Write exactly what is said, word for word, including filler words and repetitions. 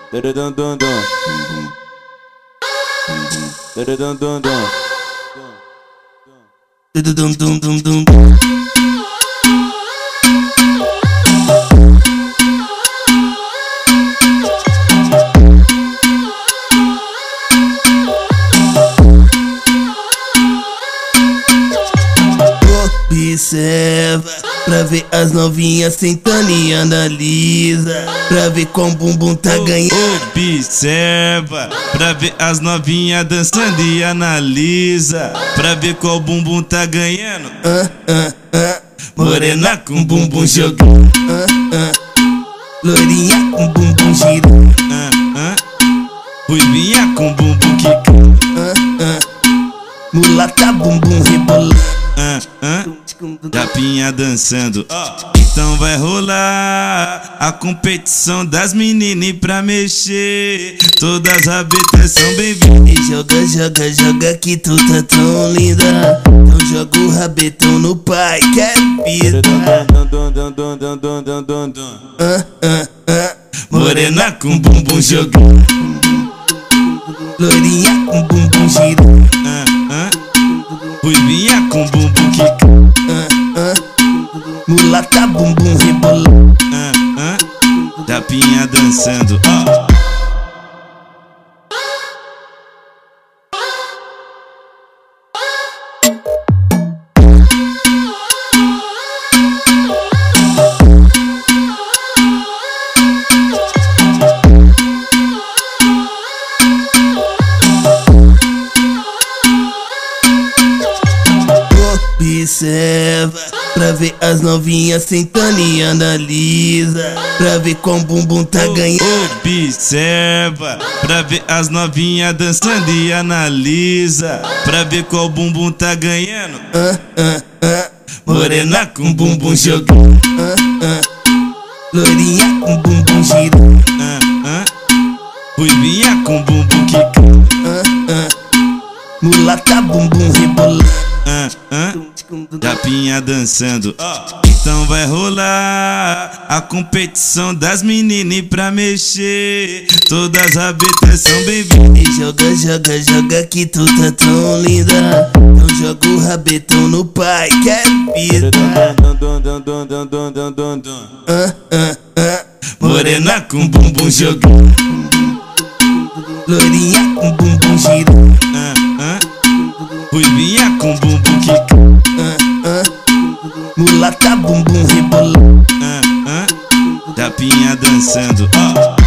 Dun dun dun. Dun dun dun dun. Dun dun dun dun dun. Observa, pra ver as novinhas sentando e analisa, pra ver como o bumbum tá ganhando. Observa, pra ver as novinhas dançando e analisa, pra ver qual bumbum tá ganhando. Ah, ah, ah. Morena com bumbum jogando, ah, ah. Loirinha com bumbum girando, ah, ah. Ruivinha com bumbum quicando, ah, ah. Mulata bumbum rebolando, ah, ah. Japinha dançando, oh. Então vai rolar a competição das meninas pra mexer. Todas as rabetas são bem-vindas. E joga, joga, joga que tu tá tão linda. Então joga o rabetão no pai, que é vida. Dun dun dun dun dun dun dun dun. Ah, ah, ah. Morena com bumbum jogando, Loirinha com bumbum girando, ah, ah. Ruivinha com bumbum quicando, ah, ah. Mulata bumbum rebolando, ah, ah. Japinha dançando, oh. Observa, pra ver as novinhas sentando e analisa, pra ver como o bumbum tá ganhando. Observa, pra ver as novinhas dançando e analisa, pra ver qual bumbum tá ganhando. Ah, ah, ah. Morena com bumbum jogando, ah, ah. Loirinha com bumbum girando, ah, ah. Ruivinha com bumbum quicando, ah, ah. Mulata bumbum rebolando, ah, ah. Japinha dançando, oh. Então vai rolar a competição das meninas pra mexer. Todas as rabetas são bem-vindas. E joga, joga, joga que tu tá tão linda. Então joga o rabetão no pai, que é vida. Dun dun dun dun dun dun dun dun dun. Ah, ah, ah. Morena com bumbum jogando, Loirinha com bumbum girando, ah, ah. Ruivinha com bumbum quicando, ah, ah. Mulata bumbum rebolando, ah, ah. Japinha dançando, oh.